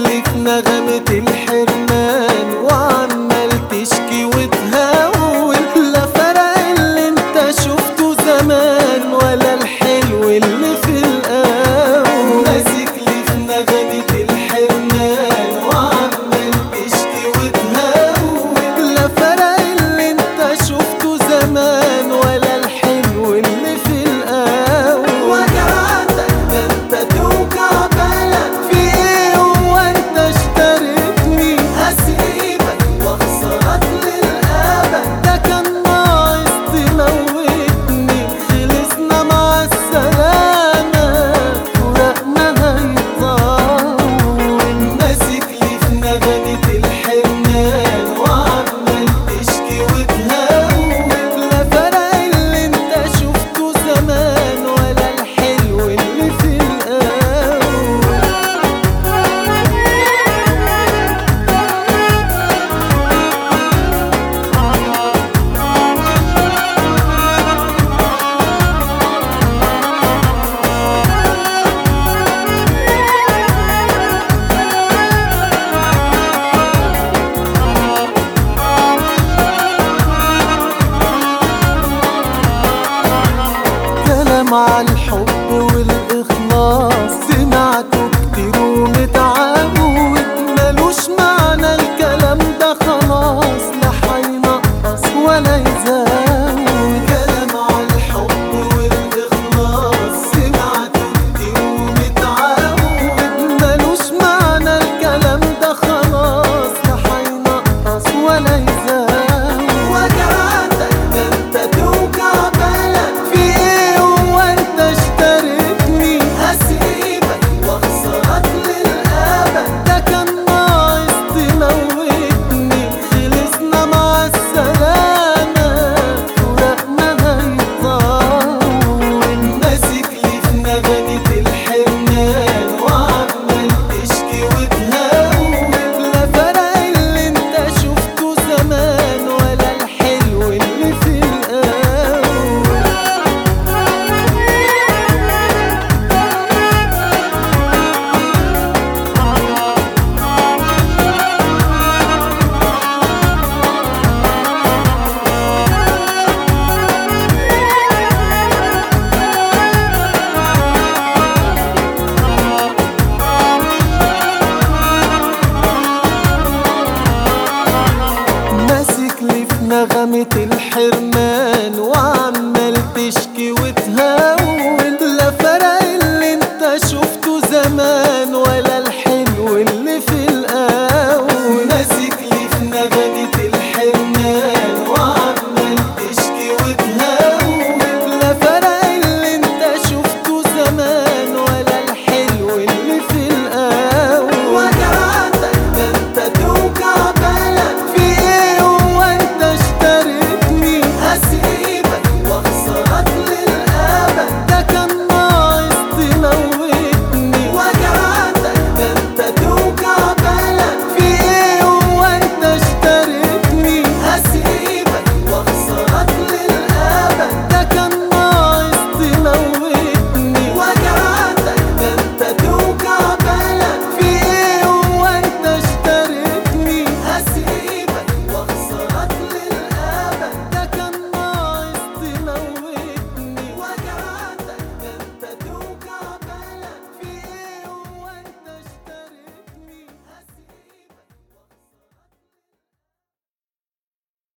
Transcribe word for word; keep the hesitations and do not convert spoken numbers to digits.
لي في نغمة الحرمان وعمال تشكي وتهون. لا فرق اللي انت شفته زمان ولا الحلو اللي في القاون. ماسك لي في نغمة الحرمان وعمال تشكي وتهون. لا فرق اللي انت شفته زمان ولا الحلو اللي في القاون. وجعتك ده انت توجع بالك في ايه؟ هو انت اشتريتني؟ هسيبك واخسرك للابد، ده كان ناقص تموتني. خلصنا مع السلامة فراقنا هيطول. ماسك لي في نغمة الحرمان وعمال تشكي وتهون. لا فرق اللي انت شفته زمان ولا الحلو اللي في القاون. كلام على